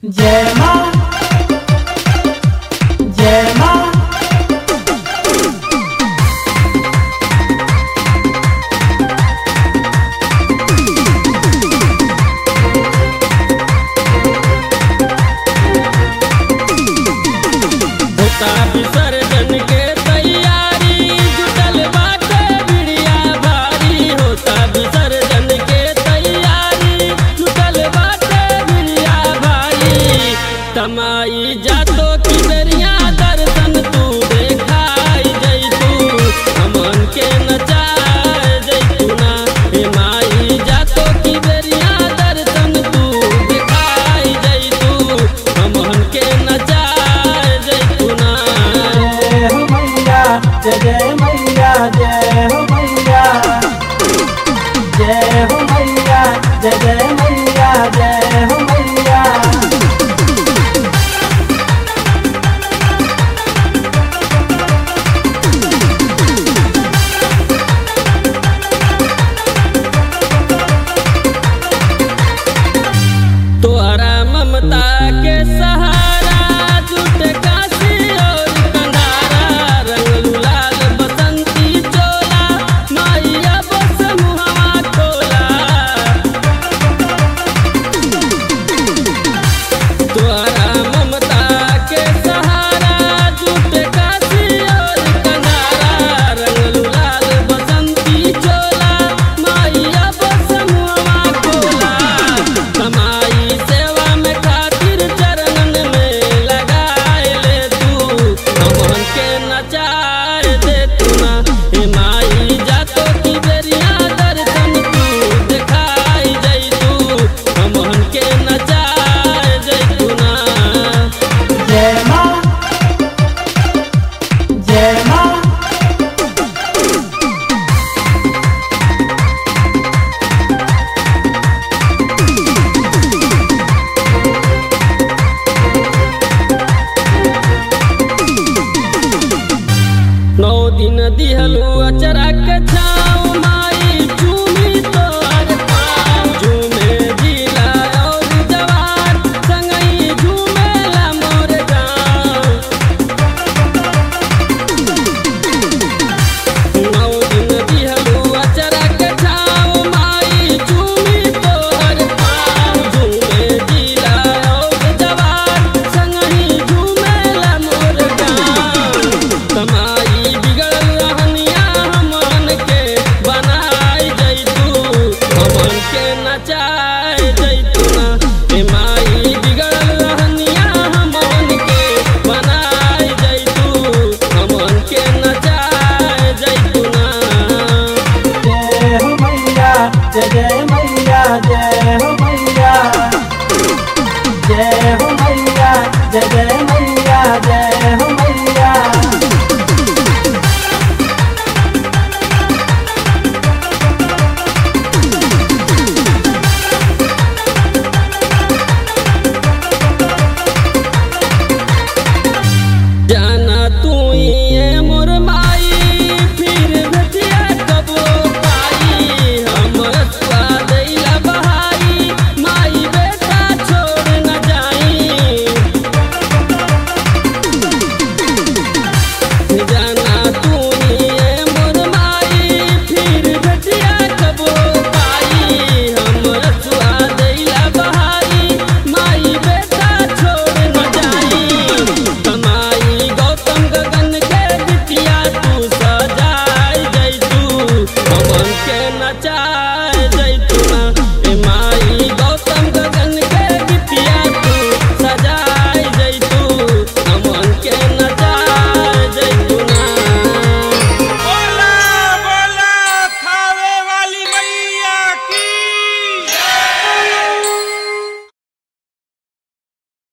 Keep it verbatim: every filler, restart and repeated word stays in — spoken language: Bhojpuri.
जय माँ जय माँ। होता विसर्जन के तैयारी जुटल बाटे बिड़िया भारी। होता विसर्जन के तैयारी जुटल बाटे बिड़िया भारी। तमाई जातो की दरिया दर्शन तू देखाई जैतू हमन के नचाए जैतू ना। हे माई जातो की दरिया दर्शन तू देखाई जैतू हमन के नचाए जैतू ना। जय हो मैया जय जय मैया जय हो मैया जय हो मैया जय जय मैया जय हो मैया। तोहरा ममता के सहारा जुटे काशी और कंधारा। रंग गुलाल बसंती चोला माइया बस मुहवा खोला। तोहरा ममता के सहारा जुटे काशी और कंधारा। रंग गुलाल बसंती चोला माइया बस मुहवा खोला। कमाई सेवा में खातिर चरणन में लगाए ले तू हमन के नचाए दे तू ना। हे माई जातो की दरिया दर्शन तू दिखाई जैतू हमन के नचाए जैतू ना। जय माँ जय माँ। नौ दिन दिहलू अचरा के छाँव माई झूमी तोहर पाँव। झूमे जिला और जवार संगई झूमेला मोर गाँव। नौ दिन दिहलू अचरा के छाँव माई झूमी तोहर पाँव। झूमे जिला और जवार संगई झूमेला मोर गाँव। तमाई बिगड़ल रहनिया हमन के बनाई जैतू हमन के नचाए जैतू ना। हे माई बिगड़ल रहनिया हमन के बनाई जैतू हमन के नचाए जैतू ना। जय हो मैया जय जय मैया जय हो मैया जय हो मैया जय जय